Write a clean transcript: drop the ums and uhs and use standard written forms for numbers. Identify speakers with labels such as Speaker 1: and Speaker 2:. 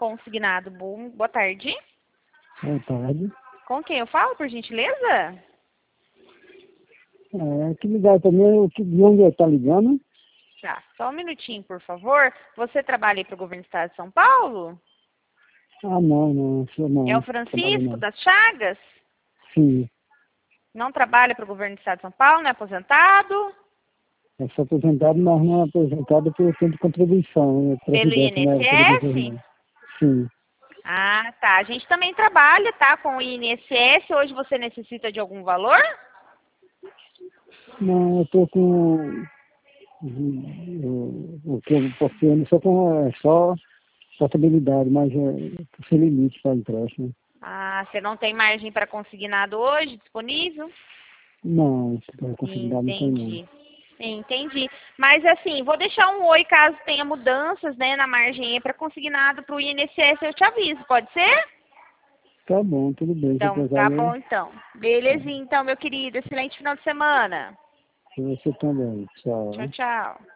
Speaker 1: consignado. Boa tarde.
Speaker 2: Boa tarde.
Speaker 1: Com quem eu falo, por gentileza?
Speaker 2: Que ligar também, de onde está ligando?
Speaker 1: Tá, só um minutinho, por favor. Você trabalha aí para o governo do estado de São Paulo?
Speaker 2: Não, não.
Speaker 1: É o
Speaker 2: Trabalho
Speaker 1: Francisco
Speaker 2: não.
Speaker 1: das Chagas?
Speaker 2: Sim,
Speaker 1: Não trabalha para o governo do estado de São Paulo, não é aposentado?
Speaker 2: eu sou aposentado, mas não é aposentado pelo tempo de contribuição, né?
Speaker 1: Pelo
Speaker 2: Previdência, né?
Speaker 1: INSS?
Speaker 2: Sim.
Speaker 1: Ah, tá. A gente também trabalha, tá, com o INSS. Hoje você necessita de algum valor?
Speaker 2: Não, eu estou com o que eu possuo, só portabilidade, mas sem limite para empréstimo.
Speaker 1: Ah, você não tem margem para consignado hoje disponível?
Speaker 2: Não, para considerar não tem não.
Speaker 1: Entendi. Entendi. Mas assim, vou deixar um oi caso tenha mudanças, né, na margem para consignado para o INSS, eu te aviso, pode ser?
Speaker 2: Tá bom, tudo bem. Se
Speaker 1: Então,
Speaker 2: precisar,
Speaker 1: tá bom então. Belezinha, então, meu querido. Excelente final de semana.
Speaker 2: você também.
Speaker 1: Tchau,
Speaker 2: Tchau.
Speaker 1: tchau.